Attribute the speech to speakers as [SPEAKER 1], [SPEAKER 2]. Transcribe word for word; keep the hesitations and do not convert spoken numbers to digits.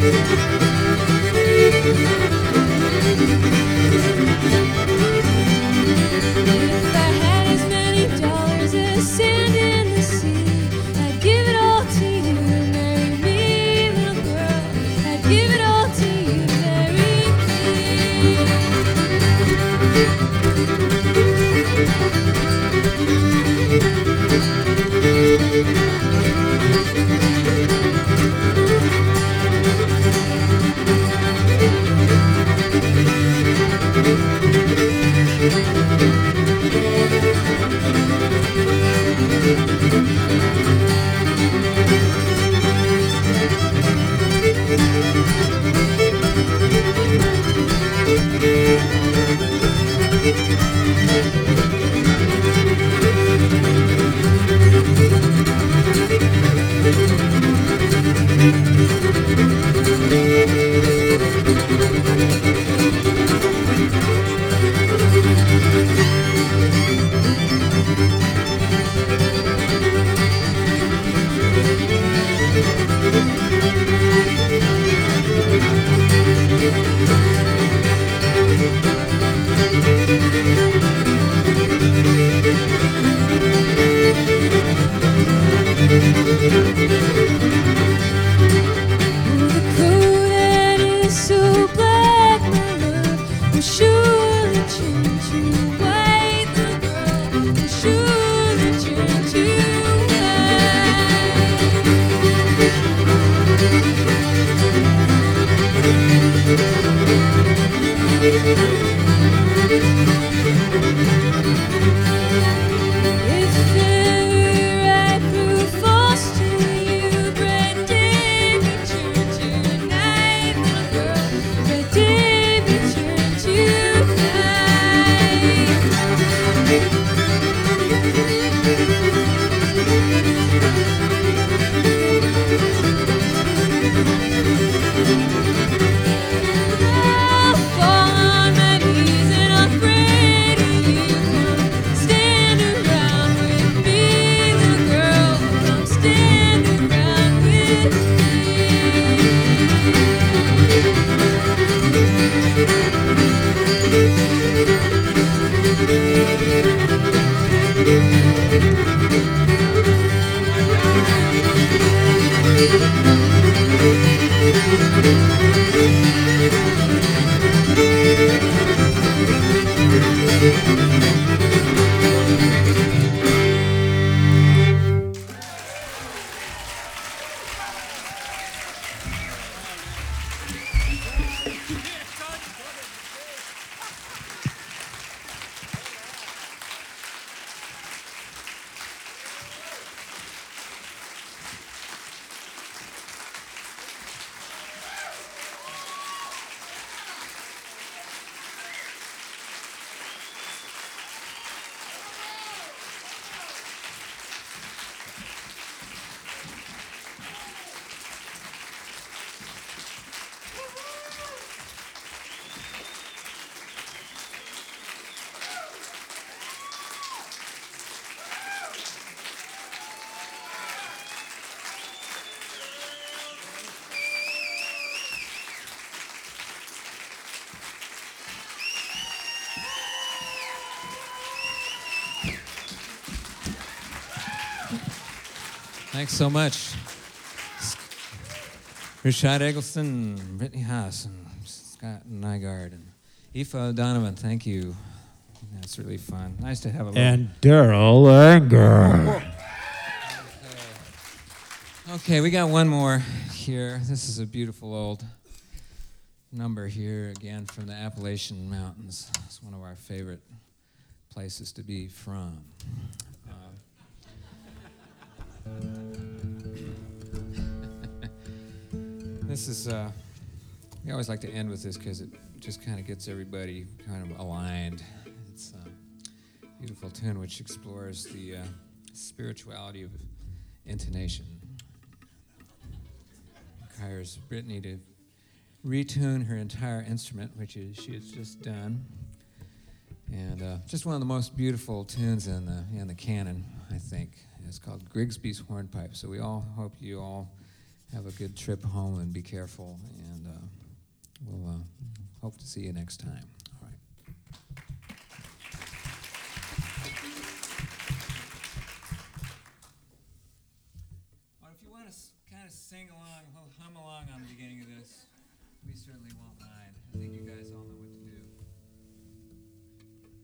[SPEAKER 1] Thanks so much. Rashad Eggleston, Brittany Haas, and Scott Nygaard, and Aoife Donovan, thank you. That's really fun. Nice to have a little...
[SPEAKER 2] And Daryl Anger.
[SPEAKER 1] Okay, we got one more here. This is a beautiful old number here, again, from the Appalachian Mountains. It's one of our favorite places to be from. Uh, This is, uh, we always like to end with this because it just kind of gets everybody kind of aligned. It's a beautiful tune which explores the uh, spirituality of intonation. Requires Brittany to retune her entire instrument, which is, she has just done. And uh, just one of the most beautiful tunes in the, in the canon, I think. It's called Grigsby's Hornpipe. So we all hope you all have a good trip home and be careful. And uh, we'll uh, hope to see you next time. All right. Well, if you want to s- kind of sing along, hum along on the beginning of this, we certainly won't mind. I think you guys all know what to do.